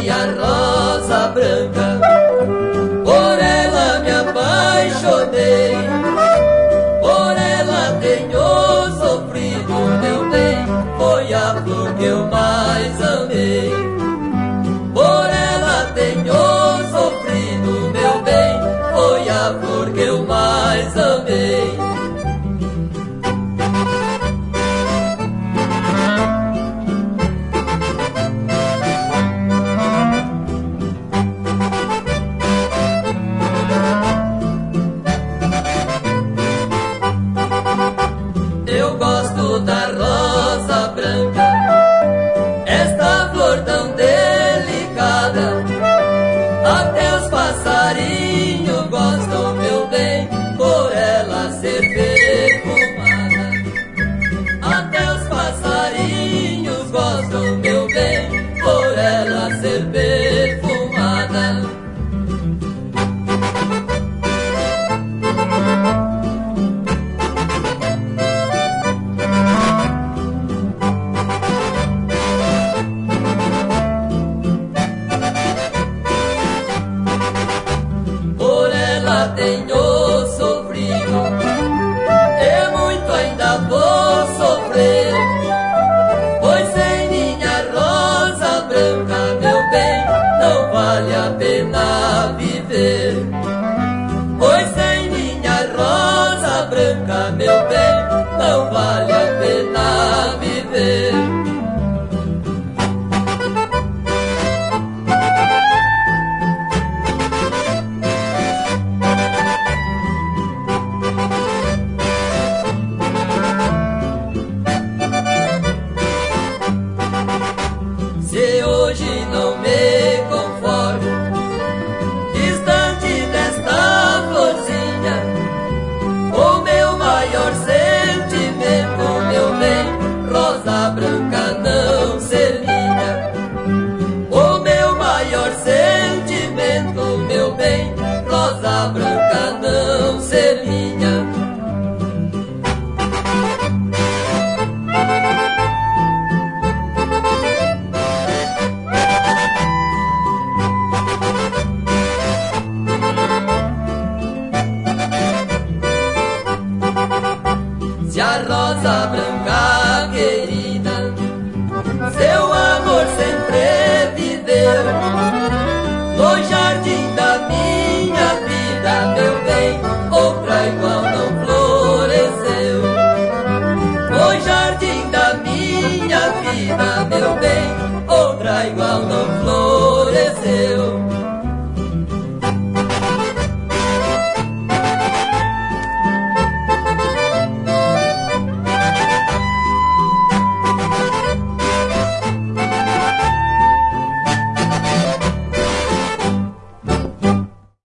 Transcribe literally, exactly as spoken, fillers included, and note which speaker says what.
Speaker 1: minha rosa branca, por ela me apaixonei, por ela tenho sofrido, meu bem, foi a flor que eu mais amei. Por ela tenho sofrido, meu bem, foi a flor que eu mais amei. Eu gosto da rosa branca, esta flor tão delicada, até os passarinhos gostam, meu bem, por ela ser perfumada. Até os passarinhos gostam, meu bem, por ela ser perfumada. Tenho sofrido, e muito ainda vou sofrer, pois sem minha rosa branca, meu bem, não vale a pena viver. Pois sem minha rosa branca, meu bem, não vale a pena viver. Se hoje não me conformo, distante desta florzinha, o meu maior sentimento, meu bem, rosa branca não ser minha. O meu maior sentimento, meu bem, rosa branca não ser minha. Se a rosa branca querida seu amor sempre viveu no jardim da minha vida, meu bem, outra igual não floresceu. No jardim da minha vida, meu bem, outra igual não floresceu.